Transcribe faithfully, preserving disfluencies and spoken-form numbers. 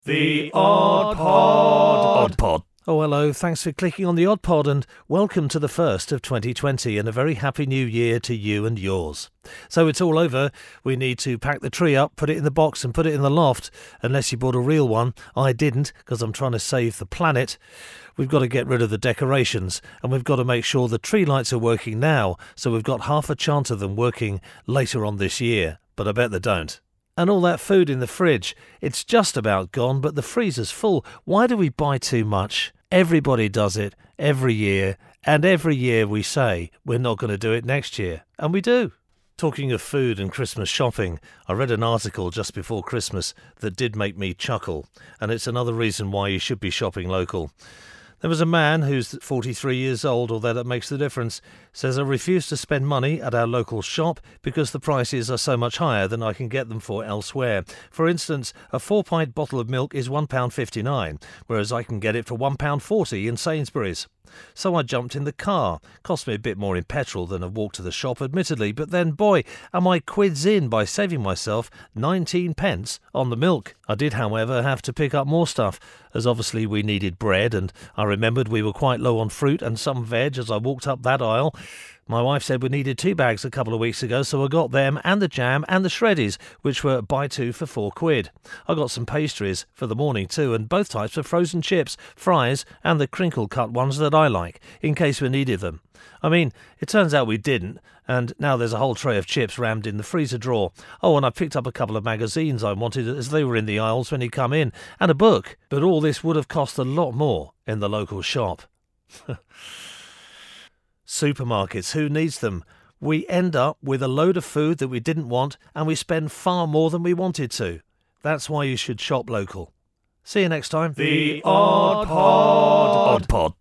The Odd Pod. Odd Pod. Oh, hello. Thanks for clicking on the Odd Pod and welcome to the first of twenty twenty and a very happy new year to you and yours. So it's all over. We need to pack the tree up, put it in the box and put it in the loft. Unless you bought a real one. I didn't because I'm trying to save the planet. We've got to get rid of the decorations and we've got to make sure the tree lights are working now, so we've got half a chance of them working later on this year. But I bet they don't. And all that food in the fridge, it's just about gone, but the freezer's full. Why do we buy too much? Everybody does it every year, and every year we say we're not going to do it next year, and we do. Talking of food and Christmas shopping, I read an article just before Christmas that did make me chuckle, and it's another reason why you should be shopping local. There was a man who's forty-three years old, although that makes the difference, says I refuse to spend money at our local shop because the prices are so much higher than I can get them for elsewhere. For instance, a four-pint bottle of milk is one pound fifty-nine, whereas I can get it for one pound forty in Sainsbury's. So I jumped in the car. Cost me a bit more in petrol than a walk to the shop, admittedly, but then, boy, am I quids in by saving myself nineteen pence on the milk. I did, however, have to pick up more stuff, as obviously we needed bread, and I remembered we were quite low on fruit and some veg as I walked up that aisle. My wife said we needed two bags a couple of weeks ago, so I got them and the jam and the shreddies, which were buy two for four quid. I got some pastries for the morning too, and both types of frozen chips, fries and the crinkle cut ones that I like, in case we needed them. I mean, it turns out we didn't, and now there's a whole tray of chips rammed in the freezer drawer. Oh, and I picked up a couple of magazines I wanted as they were in the aisles when he come in, and a book. But all this would have cost a lot more in the local shop. Supermarkets, who needs them? We end up with a load of food that we didn't want and we spend far more than we wanted to. That's why you should shop local. See you next time. The Odd Pod. Odd Pod.